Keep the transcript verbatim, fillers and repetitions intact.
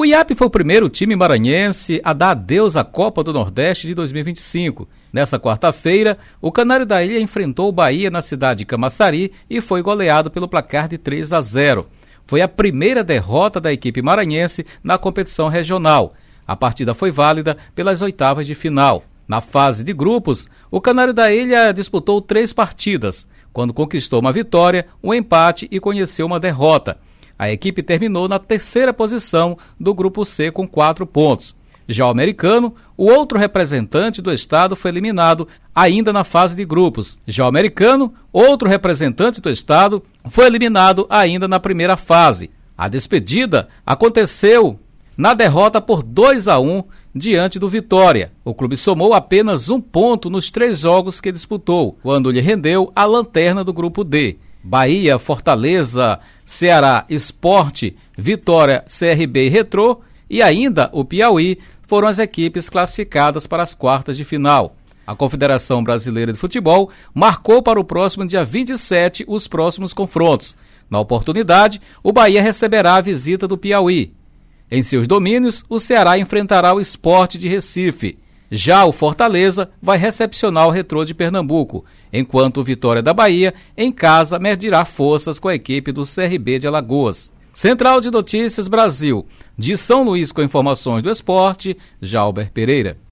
O I A P foi o primeiro time maranhense a dar adeus à Copa do Nordeste de dois mil e vinte e cinco. Nessa quarta-feira, o Canário da Ilha enfrentou o Bahia na cidade de Camaçari e foi goleado pelo placar de três a zero. Foi a primeira derrota da equipe maranhense na competição regional. A partida foi válida pelas oitavas de final. Na fase de grupos, o Canário da Ilha disputou três partidas, quando conquistou uma vitória, um empate e conheceu uma derrota. A equipe terminou na terceira posição do Grupo C com quatro pontos. Já o Americano, o outro representante do estado, foi eliminado ainda na fase de grupos. Já o Americano, outro representante do estado, foi eliminado ainda na primeira fase. A despedida aconteceu na derrota por dois a um diante do Vitória. O clube somou apenas um ponto nos três jogos que disputou, quando lhe rendeu a lanterna do Grupo D. Bahia, Fortaleza, Ceará, Sport, Vitória, C R B e Retrô e ainda o Piauí foram as equipes classificadas para as quartas de final. A Confederação Brasileira de Futebol marcou para o próximo dia vinte e sete os próximos confrontos. Na oportunidade, o Bahia receberá a visita do Piauí. Em seus domínios, o Ceará enfrentará o Sport de Recife. Já o Fortaleza vai recepcionar o Retrô de Pernambuco, enquanto o Vitória da Bahia, em casa, medirá forças com a equipe do C R B de Alagoas. Central de Notícias Brasil, de São Luís com informações do esporte, Jalber Pereira.